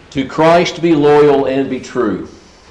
To Christ be loyal and be true.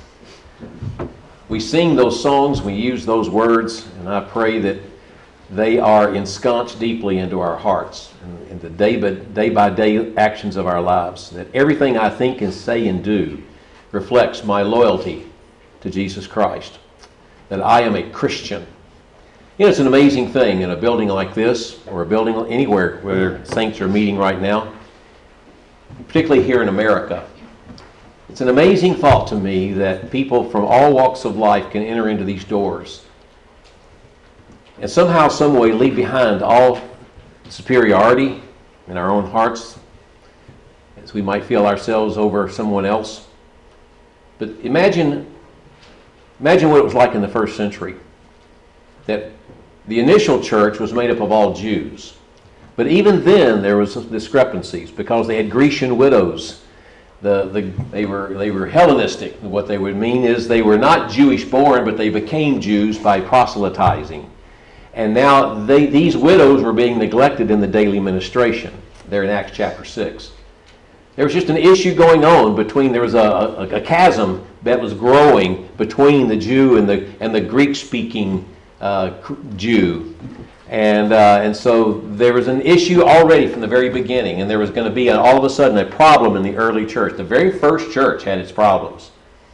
We sing those songs, we use those words, and I pray that they are ensconced deeply into our hearts and in the day-by-day actions of our lives, that everything I think and say and do reflects my loyalty to Jesus Christ, that I am a Christian. You know, it's an amazing thing in a building like this, or a building anywhere where saints are meeting right now, particularly here in America. It's an amazing thought to me that people from all walks of life can enter into these doors and somehow, some way, leave behind all superiority in our own hearts, as we might feel ourselves over someone else. But imagine what it was like in the first century, that the initial church was made up of all Jews. But even then there was discrepancies because they had Grecian widows. They were Hellenistic. What they would mean is they were not Jewish born, but they became Jews by proselytizing. And now these widows were being neglected in the daily ministration. There in Acts chapter 6. There was just an issue going on between, there was a chasm that was growing between the Jew and the Greek-speaking Jew. And so there was an issue already from the very beginning, and there was going to be all of a sudden a problem in the early church. The very first church had its problems.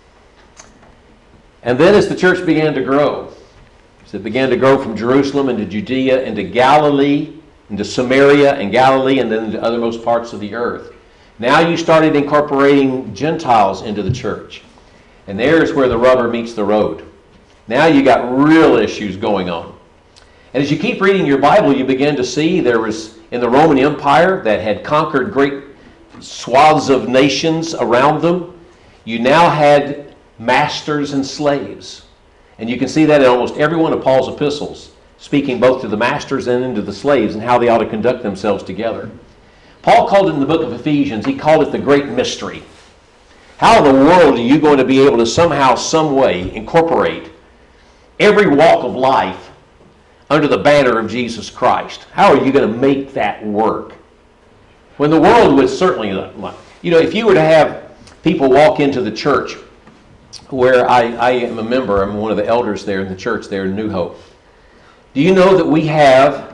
And then as the church began to grow, as it began to grow from Jerusalem into Judea, into Galilee, into Samaria and Galilee, and then into othermost parts of the earth. Now you started incorporating Gentiles into the church. And there's where the rubber meets the road. Now you got real issues going on. And as you keep reading your Bible, you begin to see there was, in the Roman Empire that had conquered great swaths of nations around them, you now had masters and slaves. And you can see that in almost every one of Paul's epistles, speaking both to the masters and into the slaves and how they ought to conduct themselves together. Paul called it in the book of Ephesians, he called it the great mystery. How in the world are you going to be able to somehow, some way incorporate every walk of life under the banner of Jesus Christ? How are you going to make that work? When the world would certainly, you know, if you were to have people walk into the church where I am a member, I'm one of the elders there in the church there in New Hope. Do you know that we have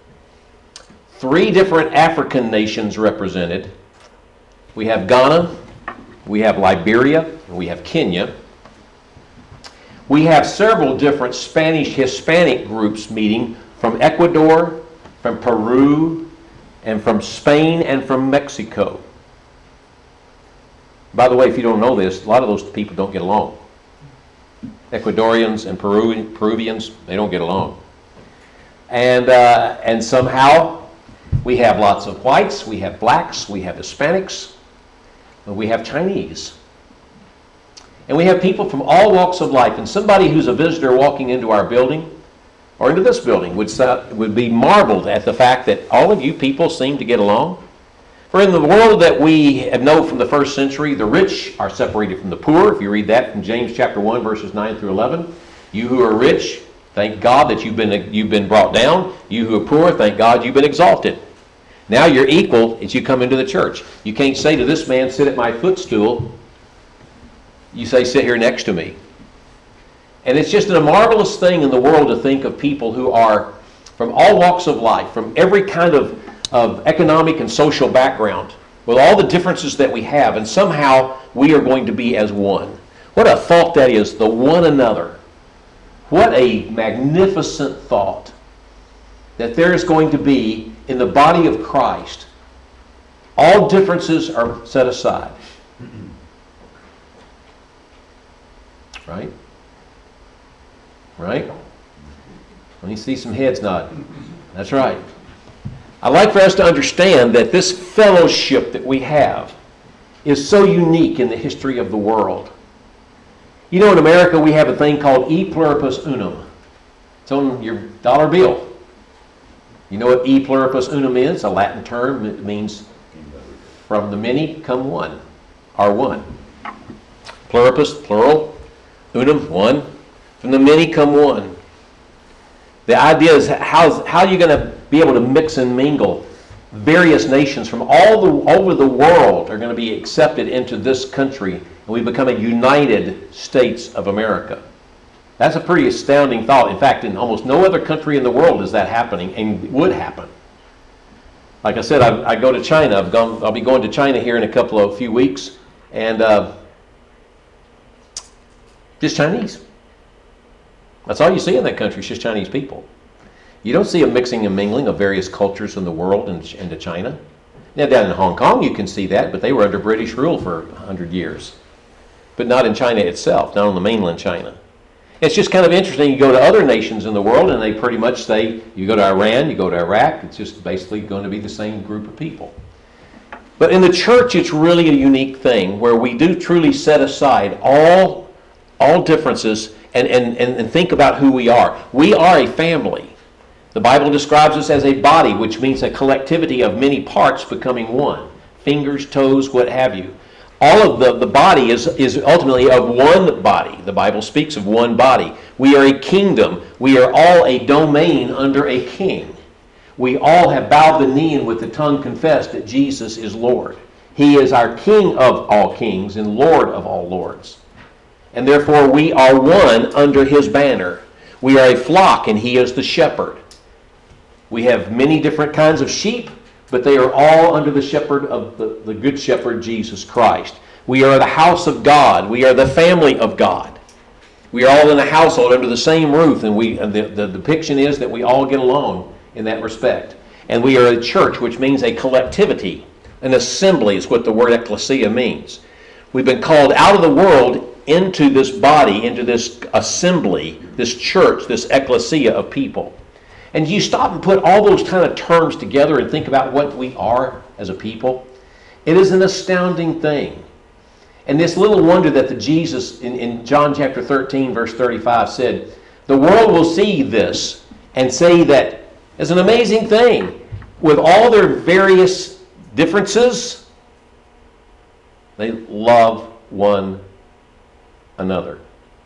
3 different African nations represented? We have Ghana, we have Liberia, and we have Kenya. We have several different Spanish Hispanic groups meeting from Ecuador, from Peru, and from Spain, and from Mexico. By the way, if you don't know this, a lot of those people don't get along. Ecuadorians and Peruvians, they don't get along. And somehow we have lots of whites, we have blacks, we have Hispanics, we have Chinese. And we have people from all walks of life. And somebody who's a visitor walking into our building, or into this building, would be marveled at the fact that all of you people seem to get along. For in the world that we know from the first century, the rich are separated from the poor. If you read that from James chapter 1, verses 9 through 11. You who are rich, thank God that you've been brought down. You who are poor, thank God you've been exalted. Now you're equal as you come into the church. You can't say to this man, sit at my footstool. You say, sit here next to me. And it's just a marvelous thing in the world to think of people who are from all walks of life, from every kind of economic and social background, with all the differences that we have, and somehow we are going to be as one. What a thought that is, the one another. What a magnificent thought that there is going to be in the body of Christ. All differences are set aside. Right? Right? Let me see some heads nod. That's right. I'd like for us to understand that this fellowship that we have is so unique in the history of the world. You know, in America we have a thing called E pluribus unum. It's on your dollar bill. You know what E pluribus unum is? A Latin term. It means from the many come one, are one. Pluribus, plural. Unum, one. From the many come one. The idea is how are you going to be able to mix and mingle various nations from all over the world are going to be accepted into this country, and we become a United States of America. That's a pretty astounding thought. In fact, in almost no other country in the world is that happening, and would happen. Like I said, I go to China. I'll be going to China here in a few weeks, and just Chinese. That's all you see in that country, is just Chinese people. You don't see a mixing and mingling of various cultures in the world into China. Now, down in Hong Kong, you can see that, but they were under British rule for 100 years. But not in China itself, not on the mainland China. It's just kind of interesting. You go to other nations in the world, and they pretty much say, you go to Iran, you go to Iraq, it's just basically going to be the same group of people. But in the church, it's really a unique thing where we do truly set aside all differences and think about who we are. We are a family. The Bible describes us as a body, which means a collectivity of many parts becoming one. Fingers, toes, what have you. All of the body is ultimately of one body. The Bible speaks of one body. We are a kingdom. We are all a domain under a king. We all have bowed the knee and with the tongue confessed that Jesus is Lord. He is our King of all kings and Lord of all lords. And therefore we are one under His banner. We are a flock and He is the shepherd. We have many different kinds of sheep, but they are all under the shepherd of the good shepherd, Jesus Christ. We are the house of God. We are the family of God. We are all in a household under the same roof, and the depiction is that we all get along in that respect. And we are a church, which means a collectivity. An assembly is what the word ecclesia means. We've been called out of the world into this body, into this assembly, this church, this ecclesia of people. And you stop and put all those kind of terms together and think about what we are as a people. It is an astounding thing. And this little wonder that the Jesus in John chapter 13, verse 35 said, the world will see this and say that it's an amazing thing. With all their various differences, they love one another.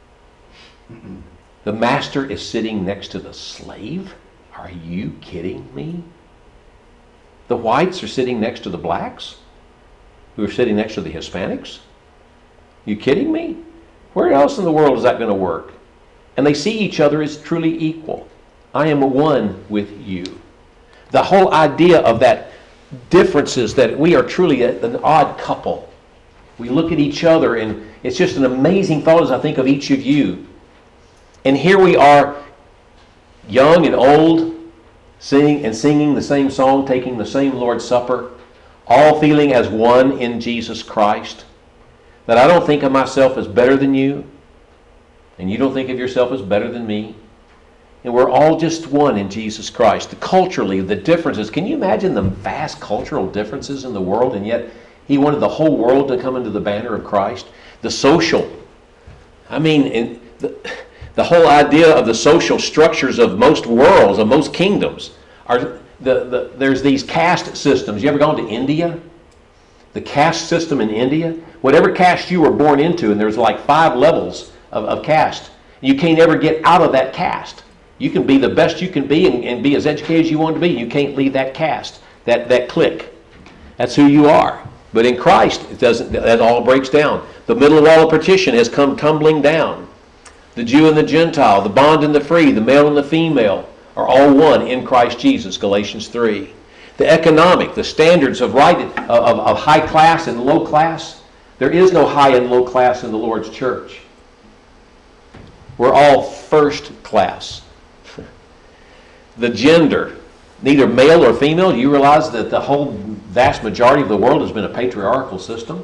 The master is sitting next to the slave? Are you kidding me? The whites are sitting next to the blacks, who are sitting next to the Hispanics? You kidding me? Where else in the world is that going to work? And they see each other as truly equal. I am one with you. The whole idea of that differences, that we are truly an odd couple. We look at each other, and it's just an amazing thought as I think of each of you. And here we are, young and old, singing the same song, taking the same Lord's Supper, all feeling as one in Jesus Christ. That I don't think of myself as better than you, and you don't think of yourself as better than me. And we're all just one in Jesus Christ. Culturally, the differences, can you imagine the vast cultural differences in the world, and yet He wanted the whole world to come into the banner of Christ? The social, I mean, the whole idea of the social structures of most worlds, of most kingdoms, are there's these caste systems. You ever gone to India? The caste system in India, whatever caste you were born into, and there's like 5 levels of caste. You can't ever get out of that caste. You can be the best you can be and be as educated as you want to be. You can't leave that caste, that clique. That's who you are. But in Christ, it doesn't. That all breaks down. The middle wall of partition has come tumbling down. The Jew and the Gentile, the bond and the free, the male and the female are all one in Christ Jesus, Galatians 3. The economic, the standards of high class and low class. There is no high and low class in the Lord's church. We're all first class. The gender, neither male or female. Do you realize that the whole vast majority of the world has been a patriarchal system?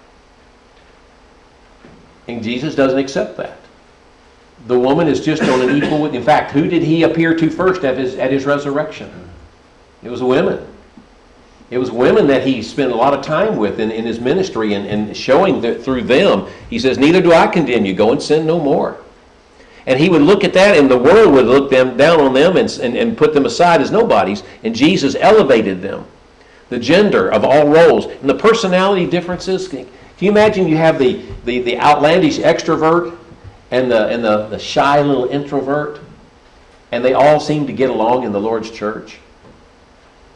And Jesus doesn't accept that. The woman is just on an equal with. In fact, who did He appear to first at his resurrection? It was women. It was women that He spent a lot of time with in His ministry and showing that through them. He says, neither do I condemn you. Go and sin no more. And He would look at that, and the world would look down on them and put them aside as nobodies. And Jesus elevated them. The gender of all roles. And the personality differences. Can you imagine you have the outlandish extrovert and the shy little introvert, and they all seem to get along in the Lord's church?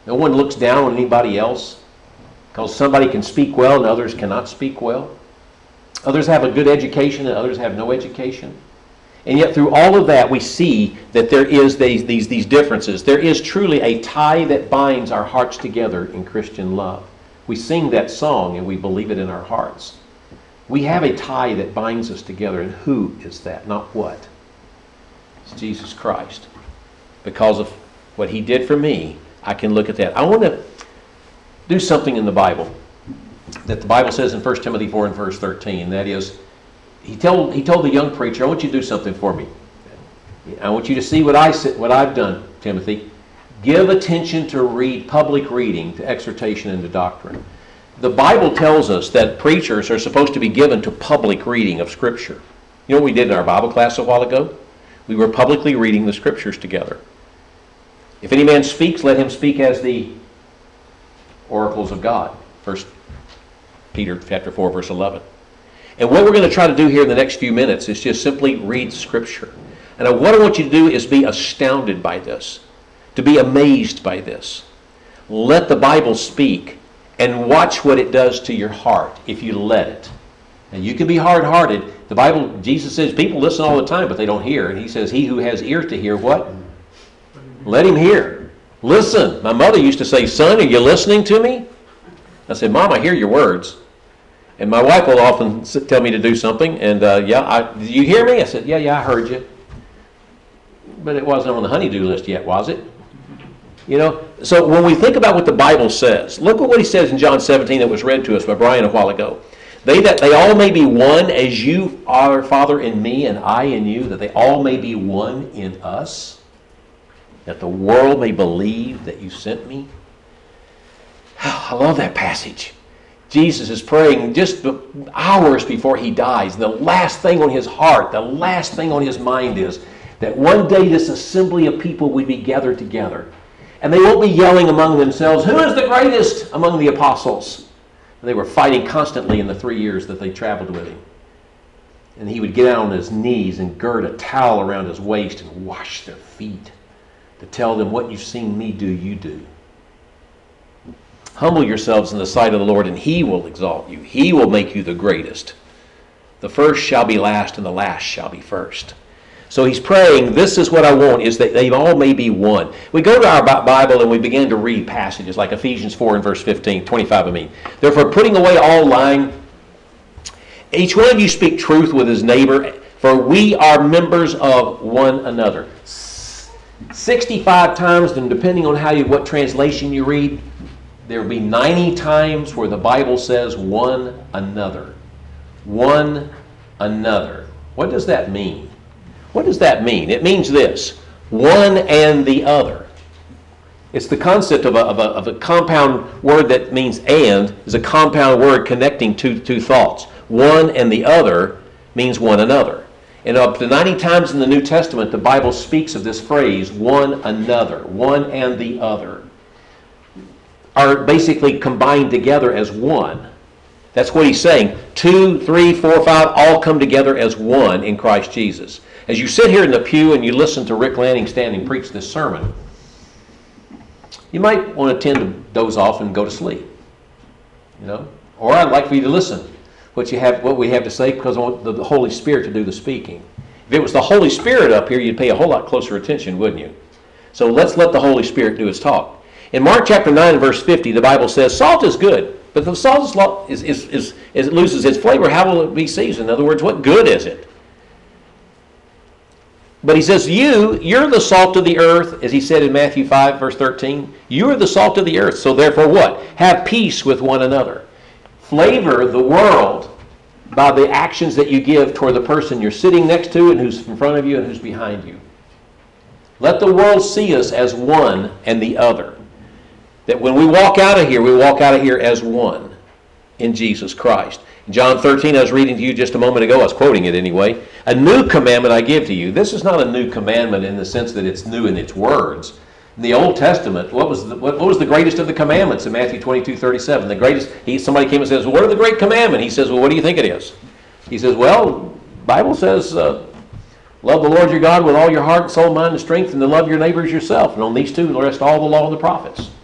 No one looks down on anybody else because somebody can speak well and others cannot speak well. Others have a good education and others have no education. And yet through all of that, we see that there is these differences. There is truly a tie that binds our hearts together in Christian love. We sing that song and we believe it in our hearts. We have a tie that binds us together. And who is that? Not what. It's Jesus Christ. Because of what he did for me, I can look at that. I want to do something in the Bible that the Bible says in 1 Timothy 4 and verse 13. That is, he told the young preacher, I want you to do something for me. I want you to see what I've done, Timothy. Give attention to public reading, to exhortation, and to doctrine. The Bible tells us that preachers are supposed to be given to public reading of Scripture. You know what we did in our Bible class a while ago? We were publicly reading the Scriptures together. If any man speaks, let him speak as the oracles of God. 1 Peter chapter 4, verse 11. And what we're going to try to do here in the next few minutes is just simply read Scripture. And what I want you to do is be astounded by this, to be amazed by this. Let the Bible speak and watch what it does to your heart if you let it. And you can be hard-hearted. The Bible, Jesus says, people listen all the time, but they don't hear. And he says, he who has ears to hear, what? Let him hear. Listen. My mother used to say, son, are you listening to me? I said, Mom, I hear your words. And my wife will often tell me to do something, and do you hear me? I said, yeah, I heard you. But it wasn't on the honey-do list yet, was it? You know, so when we think about what the Bible says, look at what he says in John 17 that was read to us by Brian a while ago. That they all may be one as you are, Father, in me and I in you, that they all may be one in us, that the world may believe that you sent me. I love that passage. Jesus is praying just hours before he dies. The last thing on his heart, the last thing on his mind is that one day this assembly of people would be gathered together. And they won't be yelling among themselves, who is the greatest among the apostles? And they were fighting constantly in the 3 years that they traveled with him. And he would get down on his knees and gird a towel around his waist and wash their feet to tell them, what you've seen me do, you do. Humble yourselves in the sight of the Lord, and he will exalt you. He will make you the greatest. The first shall be last, and the last shall be first. So he's praying, this is what I want, is that they all may be one. We go to our Bible and we begin to read passages like Ephesians 4 and verse 25, I mean. Therefore, putting away all lying, each one of you speak truth with his neighbor, for we are members of one another. 65 times, and depending on what translation you read, there will be 90 times where the Bible says one another. One another. What does that mean? What does that mean? It means this: one and the other. It's the concept of a compound word that means and, is a compound word connecting two thoughts. One and the other means one another. And up to 90 times in the New Testament, the Bible speaks of this phrase, one another, one and the other, are basically combined together as one. That's what he's saying. 2, 3, 4, 5 all come together as one in Christ Jesus. As you sit here in the pew and you listen to Rick Lanning standing preach this sermon, you might want to tend to doze off and go to sleep. You know? Or I'd like for you to listen what we have to say, because I want the Holy Spirit to do the speaking. If it was the Holy Spirit up here, you'd pay a whole lot closer attention, wouldn't you? So let's let the Holy Spirit do his talk. In Mark chapter 9 and verse 50, the Bible says, salt is good, but if the salt it loses its flavor, how will it be seasoned? In other words, what good is it? But he says, you're the salt of the earth, as he said in Matthew 5, verse 13. You are the salt of the earth, so therefore what? Have peace with one another. Flavor the world by the actions that you give toward the person you're sitting next to and who's in front of you and who's behind you. Let the world see us as one and the other. That when we walk out of here as one in Jesus Christ. In John 13, I was reading to you just a moment ago. I was quoting it anyway. A new commandment I give to you. This is not a new commandment in the sense that it's new in its words. In the Old Testament, what was the greatest of the commandments in Matthew 22:37? The greatest. Somebody came and says, well, what are the great commandments? He says, well, what do you think it is? He says, well, the Bible says, love the Lord your God with all your heart, soul, mind, and strength, and to love your neighbor as yourself. And on these two, rest all the law and the prophets.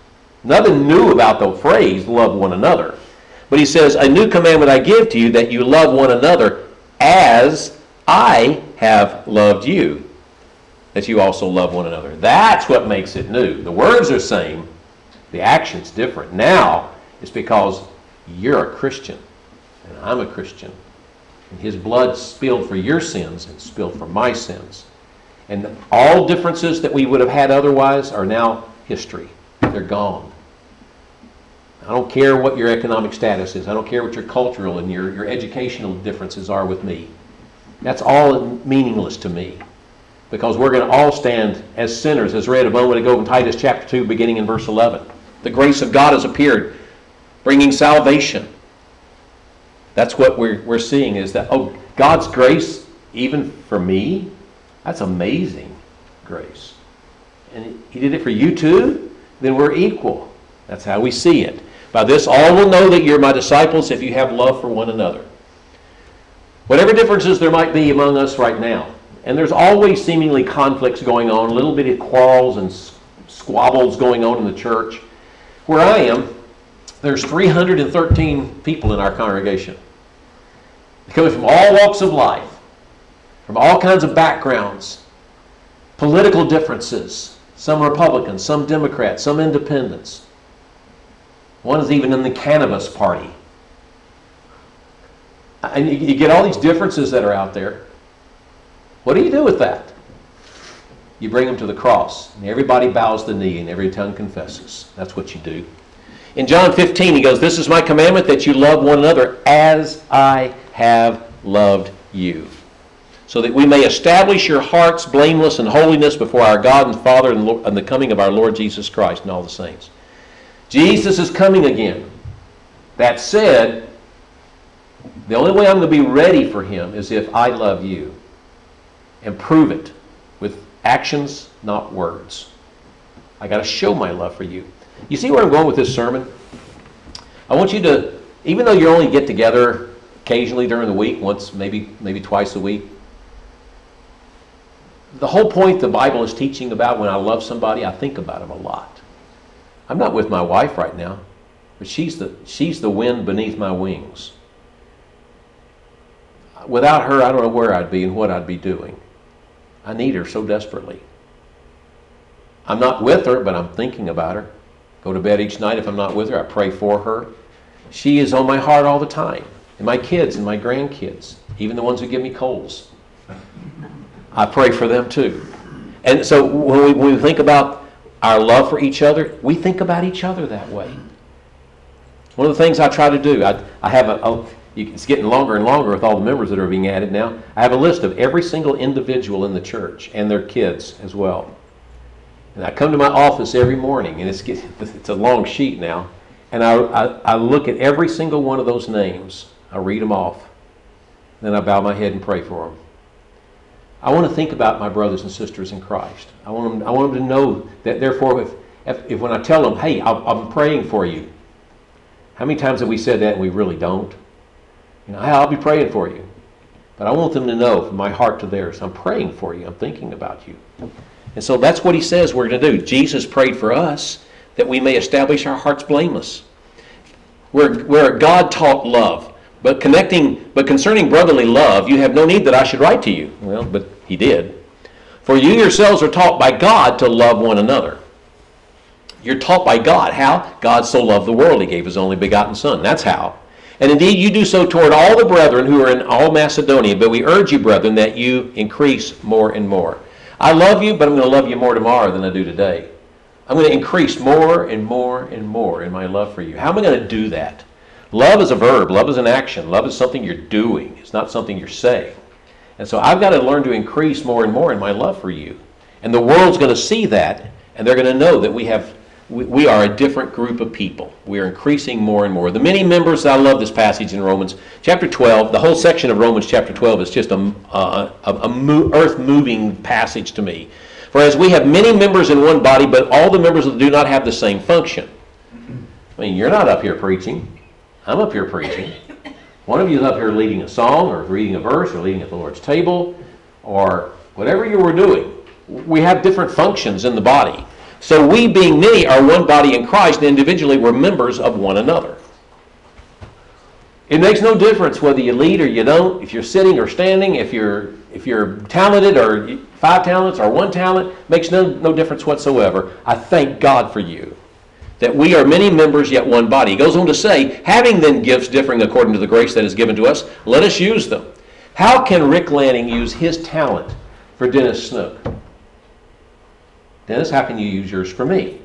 Nothing new about the phrase, love one another. But he says, a new commandment I give to you, that you love one another as I have loved you, that you also love one another. That's what makes it new. The words are the same, the action's different. Now, it's because you're a Christian, and I'm a Christian. And his blood spilled for your sins and spilled for my sins. And all differences that we would have had otherwise are now history. They're gone. I don't care what your economic status is. I don't care what your cultural and your educational differences are with me. That's all meaningless to me. Because we're going to all stand as sinners, as read a moment ago in Titus chapter 2, beginning in verse 11. The grace of God has appeared, bringing salvation. That's what we're seeing, is that, oh, God's grace, even for me, that's amazing grace. And he did it for you too? Then we're equal. That's how we see it. By this all will know that you're my disciples if you have love for one another. Whatever differences there might be among us right now, and there's always seemingly conflicts going on, little bitty quarrels and squabbles going on in the church. Where I am, there's 313 people in our congregation. Coming from all walks of life, from all kinds of backgrounds, political differences, some Republicans, some Democrats, some independents. One is even in the cannabis party. And you get all these differences that are out there. What do you do with that? You bring them to the cross, and everybody bows the knee and every tongue confesses. That's what you do. In John 15, he goes, this is my commandment, that you love one another as I have loved you, so that we may establish your hearts blameless in holiness before our God and Father and the coming of our Lord Jesus Christ and all the saints. Jesus is coming again. That said, the only way I'm going to be ready for him is if I love you, and prove it with actions, not words. I got to show my love for you. You see where I'm going with this sermon? I want you to, even though you only get together occasionally during the week, once, maybe twice a week, the whole point the Bible is teaching about, when I love somebody, I think about them a lot. I'm not with my wife right now, but she's the wind beneath my wings. Without her, I don't know where I'd be and what I'd be doing. I need her so desperately. I'm not with her, but I'm thinking about her. Go to bed each night if I'm not with her. I pray for her. She is on my heart all the time. And my kids and my grandkids, even the ones who give me colds. I pray for them too. And so when we think about our love for each other, we think about each other that way. One of the things I try to do, I have it's getting longer and longer with all the members that are being added now. I have a list of every single individual in the church and their kids as well. And I come to my office every morning, and it's a long sheet now, and I look at every single one of those names. I read them off. Then I bow my head and pray for them. I want to think about my brothers and sisters in Christ. I want them to know that, therefore, if when I tell them, hey, I'm praying for you, how many times have we said that and we really don't? You know, hey, I'll be praying for you. But I want them to know from my heart to theirs, I'm praying for you. I'm thinking about you. And so that's what he says we're going to do. Jesus prayed for us that we may establish our hearts blameless. We're a God-taught love. But concerning brotherly love, you have no need that I should write to you. Well, but he did. For you yourselves are taught by God to love one another. You're taught by God. How? God so loved the world, he gave his only begotten Son. That's how. And indeed, you do so toward all the brethren who are in all Macedonia. But we urge you, brethren, that you increase more and more. I love you, but I'm going to love you more tomorrow than I do today. I'm going to increase more and more and more in my love for you. How am I going to do that? Love is a verb. Love is an action. Love is something you're doing. It's not something you're saying. And so I've got to learn to increase more and more in my love for you. And the world's going to see that, and they're going to know that we are a different group of people. We are increasing more and more. The many members, I love this passage in Romans chapter 12. The whole section of Romans chapter 12 is just a earth-moving passage to me. For as we have many members in one body, but all the members do not have the same function. I mean, you're not up here preaching. I'm up here preaching. One of you is up here leading a song or reading a verse or leading at the Lord's table or whatever you were doing. We have different functions in the body. So we, being many, are one body in Christ, and individually we're members of one another. It makes no difference whether you lead or you don't, if you're sitting or standing, if you're talented or 5 talents or 1 talent, makes no difference whatsoever. I thank God for you, that we are many members yet one body. He goes on to say, having then gifts differing according to the grace that is given to us, let us use them. How can Rick Lanning use his talent for Dennis Snook? Dennis, how can you use yours for me?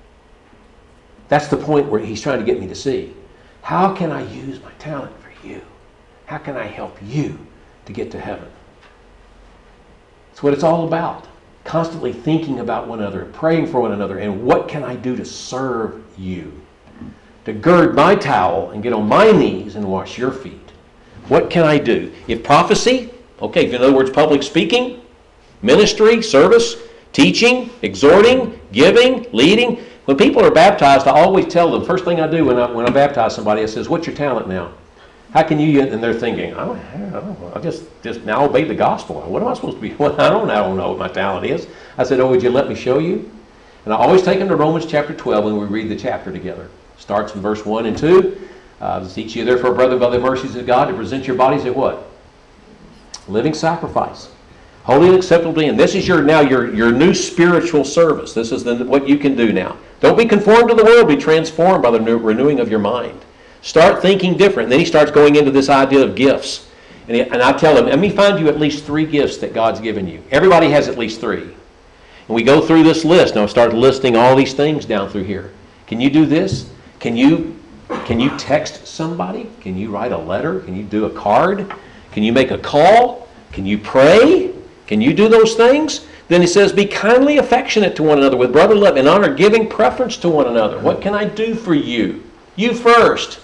That's the point where he's trying to get me to see. How can I use my talent for you? How can I help you to get to heaven? That's what it's all about. Constantly thinking about one another, praying for one another, and what can I do to serve you? To gird my towel and get on my knees and wash your feet. What can I do? If prophecy, okay, in other words, public speaking, ministry, service, teaching, exhorting, giving, leading. When people are baptized, I always tell them, first thing I do when I baptize somebody, I says, what's your talent now? How can you, and they're thinking, I just now obey the gospel. What am I supposed to be? Well, I don't know what my talent is. I said, would you let me show you? And I always take them to Romans chapter 12 when we read the chapter together. Starts in verse 1 and 2. Beseech you therefore, brethren, by the mercies of God, to present your bodies at what? Living sacrifice. Holy and acceptably, and this is your new spiritual service. This is what you can do now. Don't be conformed to the world, be transformed by the renewing of your mind. Start thinking different. And then he starts going into this idea of gifts. And I tell him, let me find you at least 3 gifts that God's given you. Everybody has at least 3. And we go through this list. Now I start listing all these things down through here. Can you do this? Can you text somebody? Can you write a letter? Can you do a card? Can you make a call? Can you pray? Can you do those things? Then he says, be kindly affectionate to one another with brotherly love and honor, giving preference to one another. What can I do for you? You first.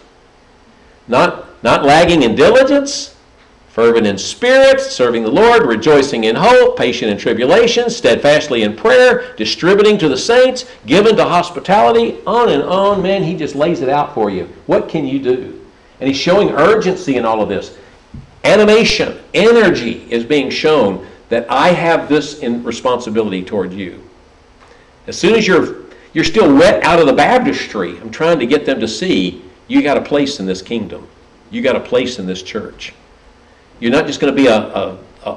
Not lagging in diligence, fervent in spirit, serving the Lord, rejoicing in hope, patient in tribulation, steadfastly in prayer, distributing to the saints, given to hospitality, on and on. Man, he just lays it out for you. What can you do? And he's showing urgency in all of this. Animation, energy is being shown that I have this in responsibility toward you. As soon as you're still wet out of the baptistry, I'm trying to get them to see you got a place in this kingdom. You got a place in this church. You're not just going to be a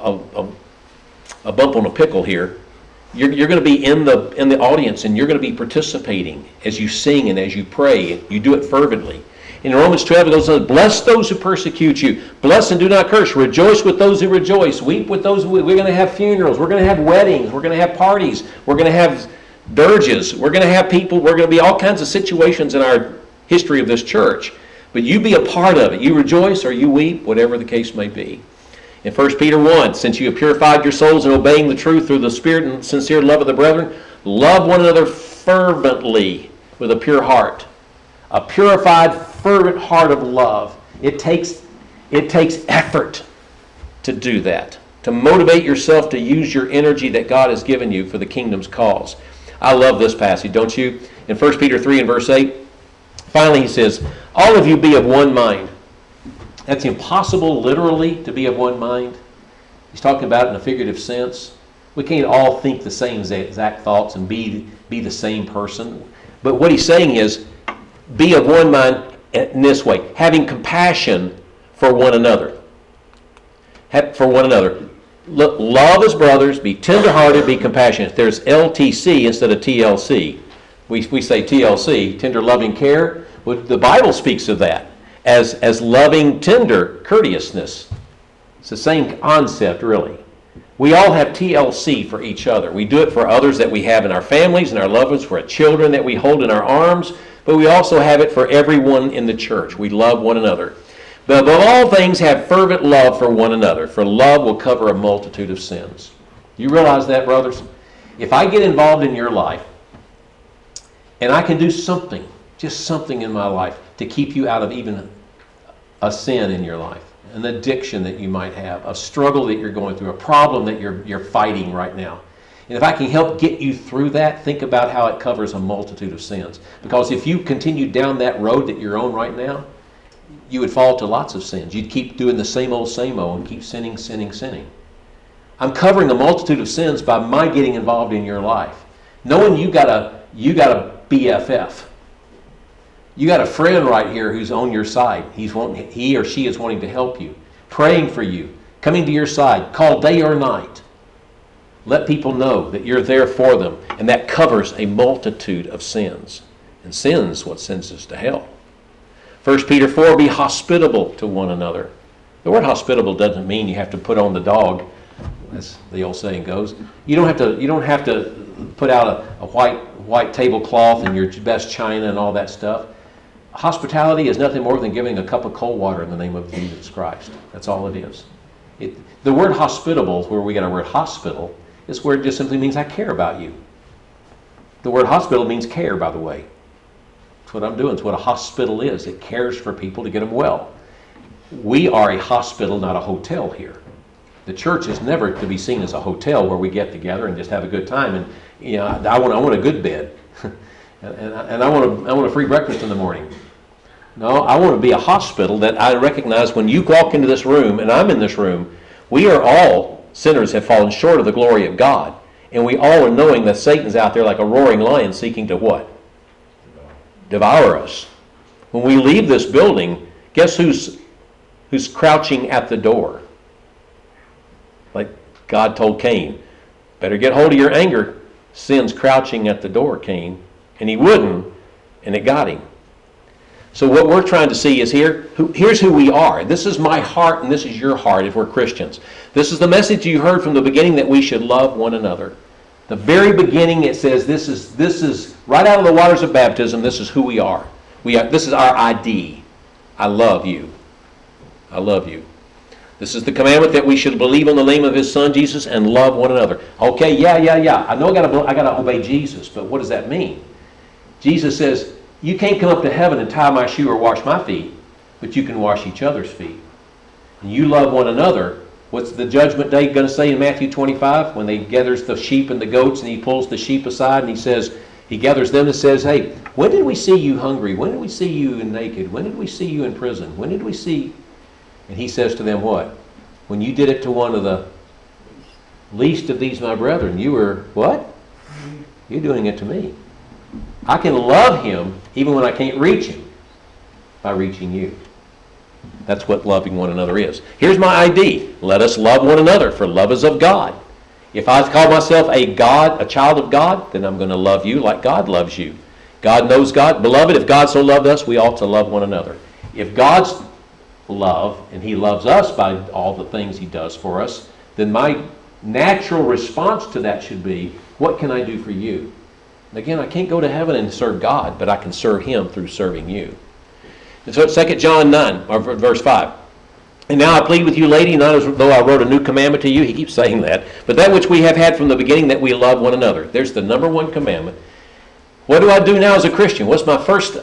bump on a pickle here. You're going to be in the audience, and you're going to be participating as you sing and as you pray. You do it fervently. In Romans 12, it goes on, bless those who persecute you. Bless and do not curse. Rejoice with those who rejoice. Weep with those we're going to have funerals. We're going to have weddings. We're going to have parties. We're going to have dirges. We're going to have people. We're going to be all kinds of situations in our history of this church. But you be a part of it. You rejoice or you weep, whatever the case may be. In 1 Peter 1, since you have purified your souls in obeying the truth through the Spirit and sincere love of the brethren, love one another fervently with a pure heart. A purified, fervent heart of love. It takes effort to do that, to motivate yourself to use your energy that God has given you for the kingdom's cause. I love this passage, don't you? In 1 Peter 3 and verse 8, finally he says, all of you be of one mind. That's impossible literally to be of one mind. He's talking about it in a figurative sense. We can't all think the same exact thoughts and be the same person. But what he's saying is, be of one mind in this way, having compassion for one another. Look, love as brothers, be tenderhearted, be compassionate. There's LTC instead of TLC. We say TLC, tender loving care. Well, the Bible speaks of that as loving, tender courteousness. It's the same concept, really. We all have TLC for each other. We do it for others that we have in our families and our loved ones, for our children that we hold in our arms, but we also have it for everyone in the church. We love one another. But above all things, have fervent love for one another, for love will cover a multitude of sins. You realize that, brothers? If I get involved in your life, and I can do something, just something in my life, to keep you out of even a sin in your life, an addiction that you might have, a struggle that you're going through, a problem that you're fighting right now, and if I can help get you through that, think about how it covers a multitude of sins. Because if you continue down that road that you're on right now, you would fall to lots of sins. You'd keep doing the same old, and keep sinning. I'm covering a multitude of sins by my getting involved in your life. Knowing you got a BFF. You got a friend right here who's on your side. He or she is wanting to help you, praying for you, coming to your side, call day or night. Let people know that you're there for them, and that covers a multitude of sins. And sin's what sends us to hell. 1 Peter 4, be hospitable to one another. The word hospitable doesn't mean you have to put on the dog, as the old saying goes. You don't have to put out a white tablecloth and your best china and all that stuff. Hospitality is nothing more than giving a cup of cold water in the name of Jesus Christ. That's all it is. The word hospitable, where we get our word hospital, is where it just simply means I care about you. The word hospital means care, by the way. That's what I'm doing. It's what a hospital is. It cares for people to get them well. We are a hospital, not a hotel here. The church is never to be seen as a hotel where we get together and just have a good time. And I want a good bed, and I want a free breakfast in the morning. No, I want to be a hospital that I recognize when you walk into this room, and I'm in this room, we are all sinners, have fallen short of the glory of God, and we all are knowing that Satan's out there like a roaring lion seeking to what? Devour us. When we leave this building, guess who's crouching at the door? Like God told Cain, better get hold of your anger. Sin's crouching at the door, Cain. And he wouldn't, and it got him. So what we're trying to see is here's who we are. This is my heart, and this is your heart if we're Christians. This is the message you heard from the beginning, that we should love one another. The very beginning it says this is right out of the waters of baptism, this is who we are. This is our ID. I love you. I love you. This is the commandment that we should believe on the name of His Son, Jesus, and love one another. Okay, yeah. I know I got to obey Jesus, but what does that mean? Jesus says, you can't come up to heaven and tie my shoe or wash my feet, but you can wash each other's feet. And you love one another. What's the judgment day going to say in Matthew 25? When he gathers the sheep and the goats, and he pulls the sheep aside, and he gathers them and says, hey, when did we see you hungry? When did we see you naked? When did we see you in prison? When did we see... And he says to them what? When you did it to one of the least of these my brethren, you were what? You're doing it to me. I can love him even when I can't reach him by reaching you. That's what loving one another is. Here's my ID. Let us love one another, for love is of God. If I call myself a child of God, then I'm going to love you like God loves you. God knows God. Beloved, if God so loved us, we ought to love one another. If God's love, and He loves us by all the things He does for us, then my natural response to that should be, what can I do for you? And again, I can't go to heaven and serve God, but I can serve Him through serving you. And so 2 John 9, or verse 5. And now I plead with you, lady, not as though I wrote a new commandment to you. He keeps saying that. But that which we have had from the beginning, that we love one another. There's the number one commandment. What do I do now as a Christian? What's my first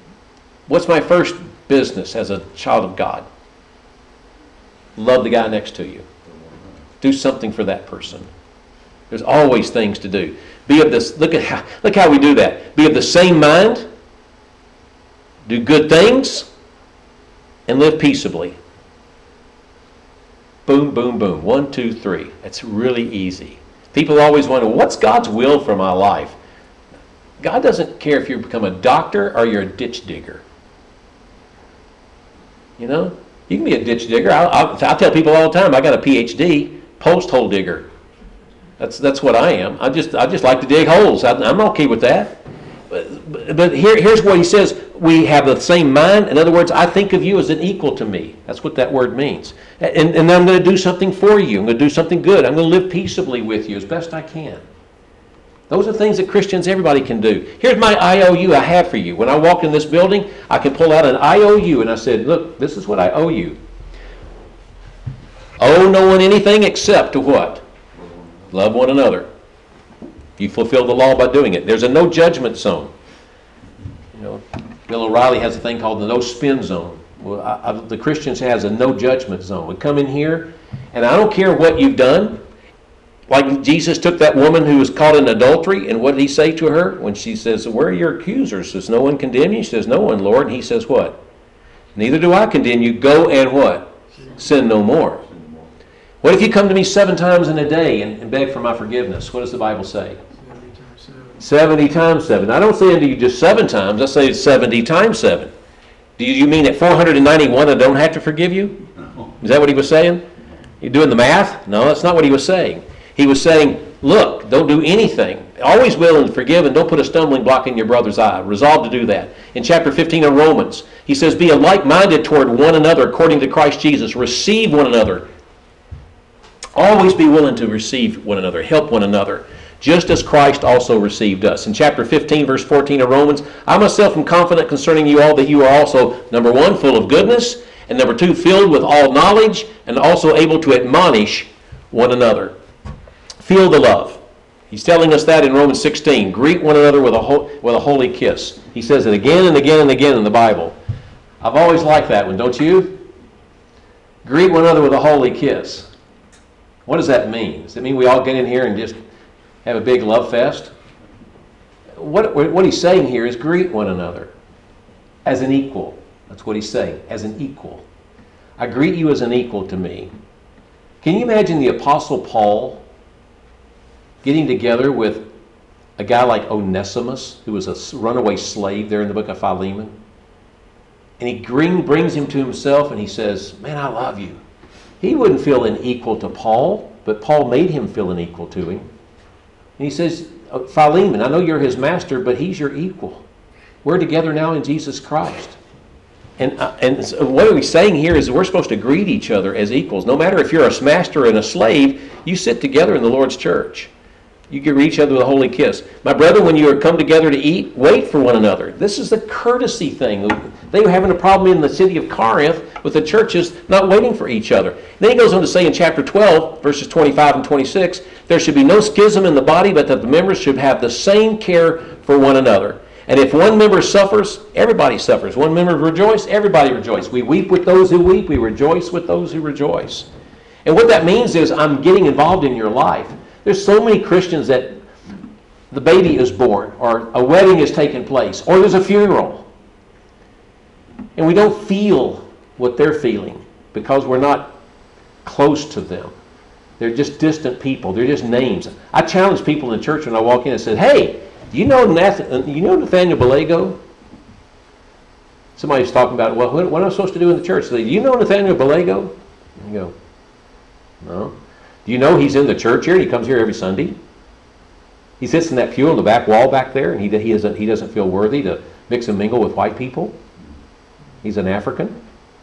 business as a child of God? Love the guy next to you. Do something for that person. There's always things to do. Be of this. Look how we do that. Be of the same mind. Do good things, and live peaceably. Boom, boom, boom. 1, 2, 3. It's really easy. People always wonder, what's God's will for my life? God doesn't care if you become a doctor or you're a ditch digger. You know, you can be a ditch digger. I tell people all the time, I got a PhD, post hole digger. That's what I am. I just like to dig holes. I'm okay with that. But here's what he says. We have the same mind. In other words, I think of you as an equal to me. That's what that word means. And then I'm going to do something for you. I'm going to do something good. I'm going to live peaceably with you as best I can. Those are things that Christians, everybody can do. Here's my IOU I have for you. When I walked in this building, I could pull out an IOU and I said, look, this is what I owe you. Owe no one anything except to what? Love one another. You fulfill the law by doing it. There's a no judgment zone. You know, Bill O'Reilly has a thing called the no spin zone. Well, the Christians has a no judgment zone. We come in here, and I don't care what you've done. Like Jesus took that woman who was caught in adultery, and what did he say to her when she says, where are your accusers? Does no one condemn you? She says, no one, Lord. And he says what? Neither do I condemn you. Go and what? Sin no more. What if you come to me 7 times in a day and beg for my forgiveness? What does the Bible say? 70 times 7. I don't say unto you just 7 times. I say 70 times 7. Do you mean at 491 I don't have to forgive you? Is that what he was saying? You doing the math? No, that's not what he was saying. He was saying, look, don't do anything. Always willing to forgive, and don't put a stumbling block in your brother's eye. Resolve to do that. In chapter 15 of Romans, he says, be like-minded toward one another according to Christ Jesus. Receive one another. Always be willing to receive one another, help one another, just as Christ also received us. In chapter 15, verse 14 of Romans, I myself am confident concerning you all that you are also, number 1, full of goodness, and number 2, filled with all knowledge, and also able to admonish one another. Feel the love. He's telling us that in Romans 16. Greet one another with a holy kiss. He says it again and again and again in the Bible. I've always liked that one, don't you? Greet one another with a holy kiss. What does that mean? Does it mean we all get in here and just have a big love fest? What he's saying here is greet one another as an equal. That's what he's saying, as an equal. I greet you as an equal to me. Can you imagine the Apostle Paul getting together with a guy like Onesimus, who was a runaway slave there in the book of Philemon? And he brings him to himself and he says, man, I love you. He wouldn't feel an equal to Paul, but Paul made him feel an equal to him. And he says, Philemon, I know you're his master, but he's your equal. We're together now in Jesus Christ. And so what are we saying here is we're supposed to greet each other as equals. No matter if you're a master and a slave, you sit together in the Lord's church. You can greet each other with a holy kiss. My brother, when you come together to eat, wait for one another. This is the courtesy thing. They were having a problem in the city of Corinth with the churches not waiting for each other. Then he goes on to say in chapter 12, verses 25 and 26, there should be no schism in the body, but that the members should have the same care for one another. And if one member suffers, everybody suffers. One member rejoices, everybody rejoices. We weep with those who weep. We rejoice with those who rejoice. And what that means is I'm getting involved in your life. There's so many Christians that the baby is born, or a wedding is taking place, or there's a funeral. And we don't feel what they're feeling because we're not close to them. They're just distant people. They're just names. I challenge people in the church when I walk in and say, hey, do you know Nathaniel Balago? Somebody's talking about, well, what am I supposed to do in the church? They say, do you know Nathaniel Balago? And you go, no. Do you know he's in the church here and he comes here every Sunday? He sits in that pew on the back wall back there and he doesn't feel worthy to mix and mingle with white people? He's an African?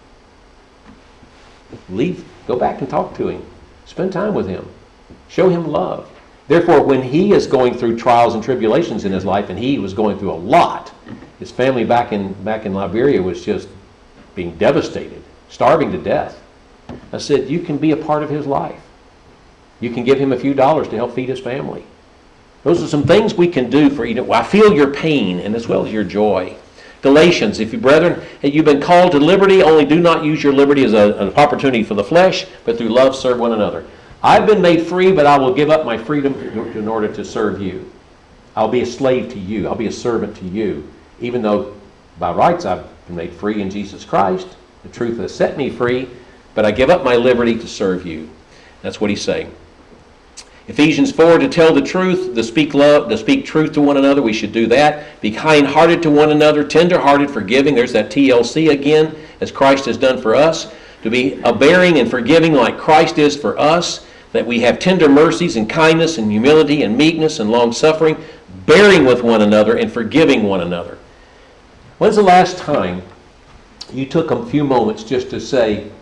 Leave. Go back and talk to him. Spend time with him. Show him love. Therefore, when he is going through trials and tribulations in his life, and he was going through a lot, his family back in Liberia was just being devastated, starving to death. I said, you can be a part of his life. You can give him a few dollars to help feed his family. Those are some things we can do for you. I feel your pain and as well as your joy. Galatians, if you brethren, you've been called to liberty, only do not use your liberty as an opportunity for the flesh, but through love serve one another. I've been made free, but I will give up my freedom in order to serve you. I'll be a slave to you. I'll be a servant to you. Even though by rights I've been made free in Jesus Christ, the truth has set me free, but I give up my liberty to serve you. That's what he's saying. Ephesians 4, to tell the truth, to speak love, to speak truth to one another, we should do that. Be kind-hearted to one another, tender-hearted, forgiving. There's that TLC again, as Christ has done for us. To be bearing and forgiving like Christ is for us, that we have tender mercies and kindness and humility and meekness and long-suffering, bearing with one another and forgiving one another. When's the last time you took a few moments just to say,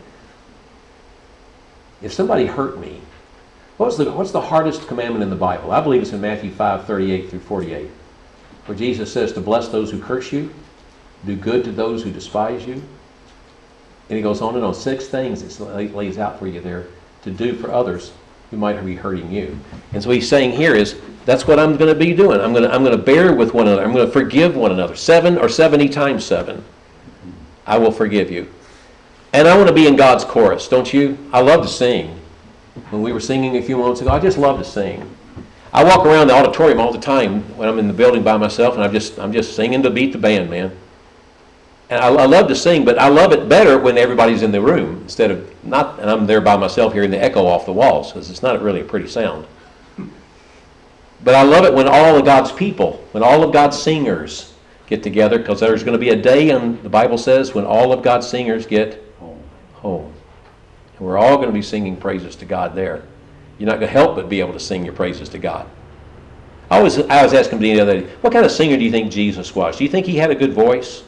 if somebody hurt me, what's the hardest commandment in the Bible? I believe it's in Matthew 5:38 through 48, where Jesus says to bless those who curse you, do good to those who despise you. And he goes on and on. 6 things it lays out for you there to do for others who might be hurting you. And so he's saying here is, that's what I'm going to be doing. I'm going to bear with one another. I'm going to forgive one another. 7 or 70 times 7. I will forgive you. And I want to be in God's chorus, don't you? I love to sing. When we were singing a few moments ago, I just love to sing. I walk around the auditorium all the time when I'm in the building by myself, and I'm just singing to beat the band, man. And I love to sing, but I love it better when everybody's in the room instead of and I'm there by myself hearing the echo off the walls, because it's not really a pretty sound. But I love it when all of God's people, when all of God's singers get together, because there's going to be a day, and the Bible says, when all of God's singers get home. And we're all going to be singing praises to God there. You're not going to help but be able to sing your praises to God. I was asking Dean the other day, what kind of singer do you think Jesus was? Do you think he had a good voice?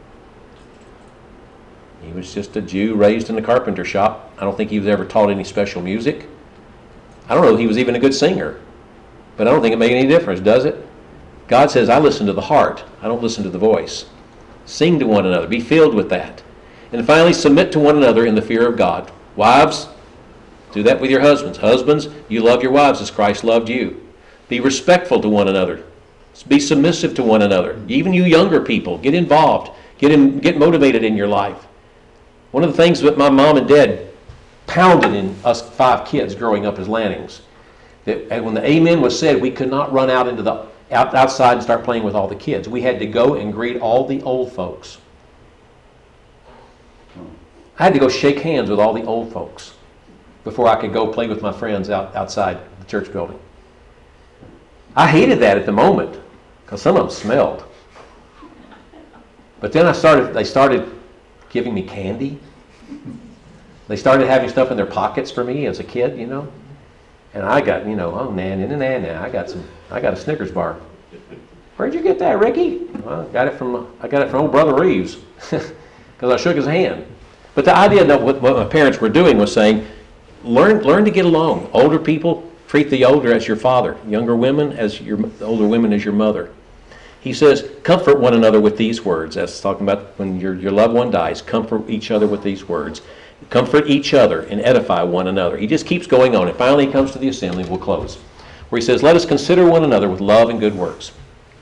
He was just a Jew raised in a carpenter shop. I don't think he was ever taught any special music. I don't know if he was even a good singer. But I don't think it made any difference, does it? God says, I listen to the heart. I don't listen to the voice. Sing to one another. Be filled with that. And finally, submit to one another in the fear of God. Wives, do that with your husbands. Husbands, you love your wives as Christ loved you. Be respectful to one another. Be submissive to one another. Even you younger people, get involved. Get motivated in your life. One of the things that my mom and dad pounded in us 5 kids growing up as Lannings, that when the amen was said, we could not run out into the outside and start playing with all the kids. We had to go and greet all the old folks. I had to go shake hands with all the old folks before I could go play with my friends outside the church building. I hated that at the moment because some of them smelled. But then they started giving me candy. They started having stuff in their pockets for me as a kid, you know. And I got, oh, I got a Snickers bar. Where'd you get that, Ricky? Well, I got it from old Brother Reeves because I shook his hand. But the idea that what my parents were doing was saying, learn to get along. Older people, treat the older as your father. Younger women as the older women as your mother. He says, comfort one another with these words. That's talking about when your loved one dies. Comfort each other with these words. Comfort each other and edify one another. He just keeps going on. And finally he comes to the assembly. We'll close. Where he says, let us consider one another with love and good works.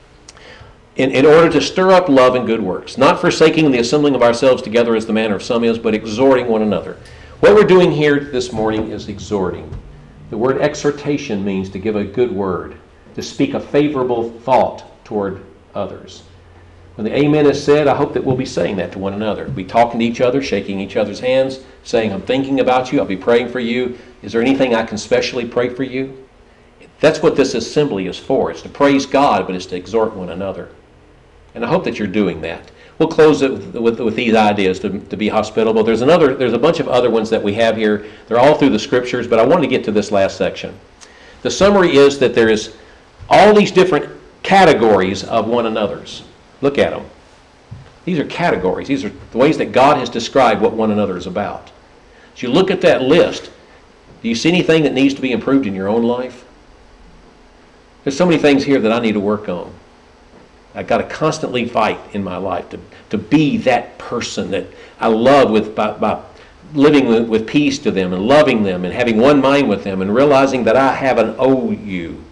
In order to stir up love and good works. Not forsaking the assembling of ourselves together as the manner of some is, but exhorting one another. What we're doing here this morning is exhorting. The word exhortation means to give a good word. To speak a favorable thought toward others. When the amen is said, I hope that we'll be saying that to one another. We'll be talking to each other, shaking each other's hands, saying, I'm thinking about you, I'll be praying for you. Is there anything I can specially pray for you? That's what this assembly is for. It's to praise God, but it's to exhort one another. And I hope that you're doing that. We'll close it with these ideas to be hospitable. There's a bunch of other ones that we have here. They're all through the scriptures, but I wanted to get to this last section. The summary is that there is all these different categories of one another's. Look at them. These are categories. These are the ways that God has described what one another is about. As you look at that list, do you see anything that needs to be improved in your own life? There's so many things here that I need to work on. I've got to constantly fight in my life to be that person that I love by living with peace to them and loving them and having one mind with them and realizing that I have an OU.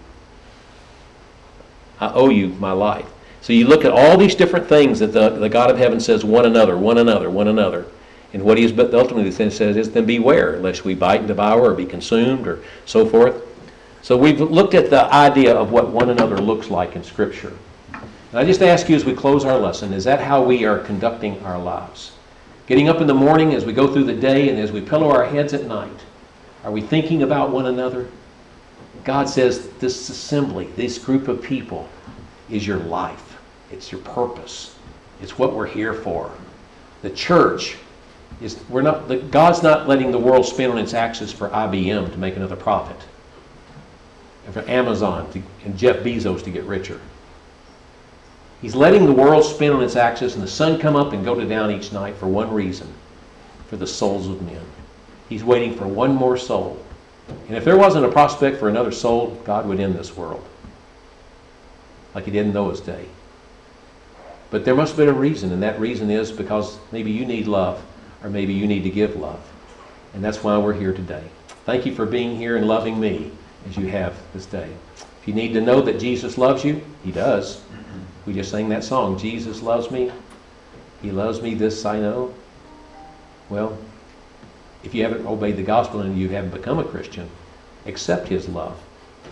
I owe you my life. So you look at all these different things that the God of heaven says, one another, one another, one another. And what he has ultimately says is, then beware, lest we bite and devour or be consumed or so forth. So we've looked at the idea of what one another looks like in Scripture. And I just ask you as we close our lesson, is that how we are conducting our lives? Getting up in the morning as we go through the day and as we pillow our heads at night, are we thinking about one another? God says this assembly, this group of people is your life. It's your purpose. It's what we're here for. The church is, God's not letting the world spin on its axis for IBM to make another profit. And for Amazon and Jeff Bezos to get richer. He's letting the world spin on its axis and the sun come up and go down each night for one reason, for the souls of men. He's waiting for one more soul. And if there wasn't a prospect for another soul, God would end this world. Like he did in Noah's day. But there must have been a reason, and that reason is because maybe you need love, or maybe you need to give love. And that's why we're here today. Thank you for being here and loving me as you have this day. If you need to know that Jesus loves you, he does. We just sang that song, Jesus loves me. He loves me, this I know. Well, if you haven't obeyed the gospel and you haven't become a Christian, accept his love.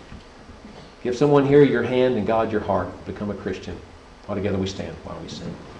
Give someone here your hand and God your heart. Become a Christian. All together we stand while we sing.